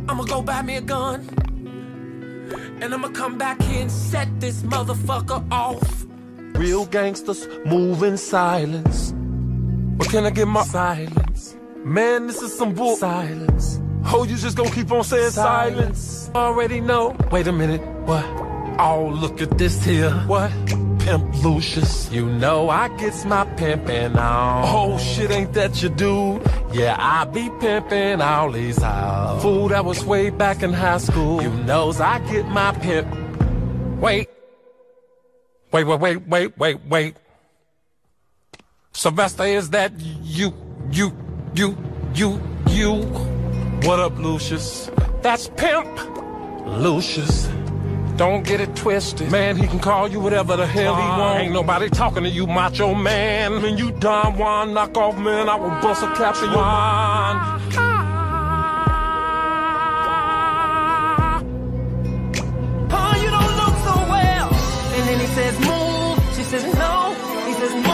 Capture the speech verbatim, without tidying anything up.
I'ma go buy me a gun, and I'ma come back here and set this motherfucker off. Real gangsters move in silence. What can I get my silence? Man, this is some bull silence. Oh, you just gonna keep on saying silence. silence. Already know. Wait a minute, what? Oh, look at this here. What? Pimp Lucius. You know I gets my pimpin' on. Oh, shit, ain't that your dude? Yeah, I be pimpin' all these hoes. Fool, that was way back in high school. You knows I get my pimp. Wait. Wait, wait, wait, wait, wait, wait. Sylvester, is that you, you, you, you, you? What up, Lucius? That's Pimp Lucius. Don't get it twisted. Man, he can call you whatever the hell he want. Ain't nobody talking to you, macho man. When you Don Juan knock off, man, I will bust a cap in your mind. Oh, you don't look so well. And then he says, move. She says, no. He says, no.